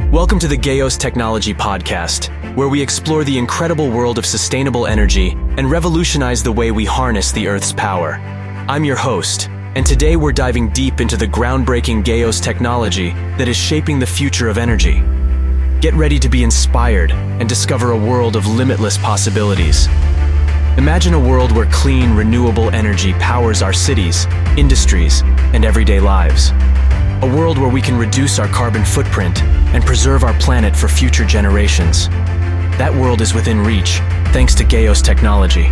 Welcome to the Gaios Technology Podcast, where we explore the incredible world of sustainable energy and revolutionize the way we harness the Earth's power. I'm your host, and today we're diving deep into the groundbreaking Gaios technology that is shaping the future of energy. Get ready to be inspired and discover a world of limitless possibilities. Imagine a world where clean, renewable energy powers our cities, industries, and everyday lives. A world where we can reduce our carbon footprint and preserve our planet for future generations. That world is within reach, thanks to Gaios technology.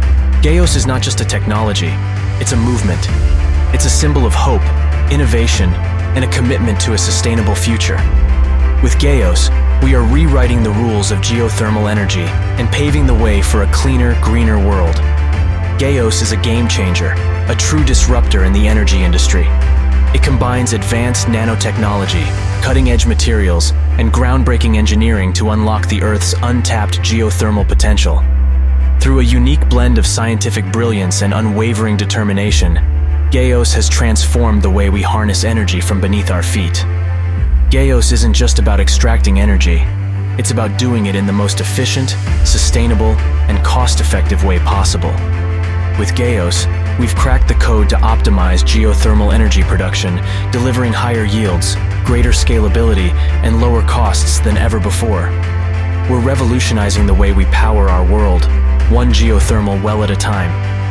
Gaios is not just a technology, it's a movement. It's a symbol of hope, innovation, and a commitment to a sustainable future. With Gaios, we are rewriting the rules of geothermal energy and paving the way for a cleaner, greener world. Gaios is a game changer, a true disruptor in the energy industry. It combines advanced nanotechnology, cutting-edge materials, and groundbreaking engineering to unlock the Earth's untapped geothermal potential. Through a unique blend of scientific brilliance and unwavering determination, Gaios has transformed the way we harness energy from beneath our feet. Gaios isn't just about extracting energy, it's about doing it in the most efficient, sustainable, and cost-effective way possible. With Gaios, we've cracked the code to optimize geothermal energy production, delivering higher yields, greater scalability, and lower costs than ever before. We're revolutionizing the way we power our world, one geothermal well at a time.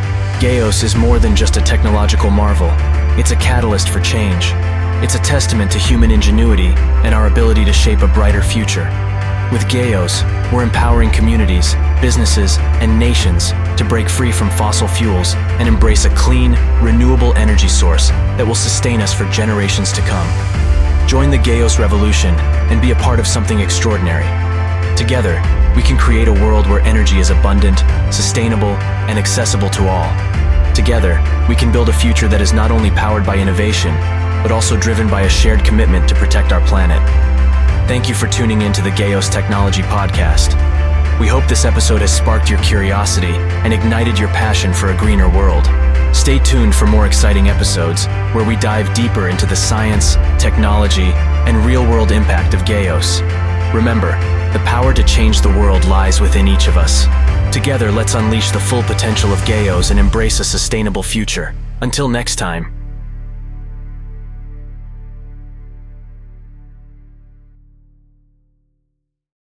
Gaios is more than just a technological marvel. It's a catalyst for change. It's a testament to human ingenuity and our ability to shape a brighter future. With Gaios, we're empowering communities, businesses, and nations to break free from fossil fuels and embrace a clean, renewable energy source that will sustain us for generations to come. Join the Gaios revolution and be a part of something extraordinary. Together, we can create a world where energy is abundant, sustainable, and accessible to all. Together, we can build a future that is not only powered by innovation, but also driven by a shared commitment to protect our planet. Thank you for tuning in to the Gaios Technology Podcast. We hope this episode has sparked your curiosity and ignited your passion for a greener world. Stay tuned for more exciting episodes where we dive deeper into the science, technology, and real-world impact of Gaios. Remember, the power to change the world lies within each of us. Together, let's unleash the full potential of Gaios and embrace a sustainable future. Until next time.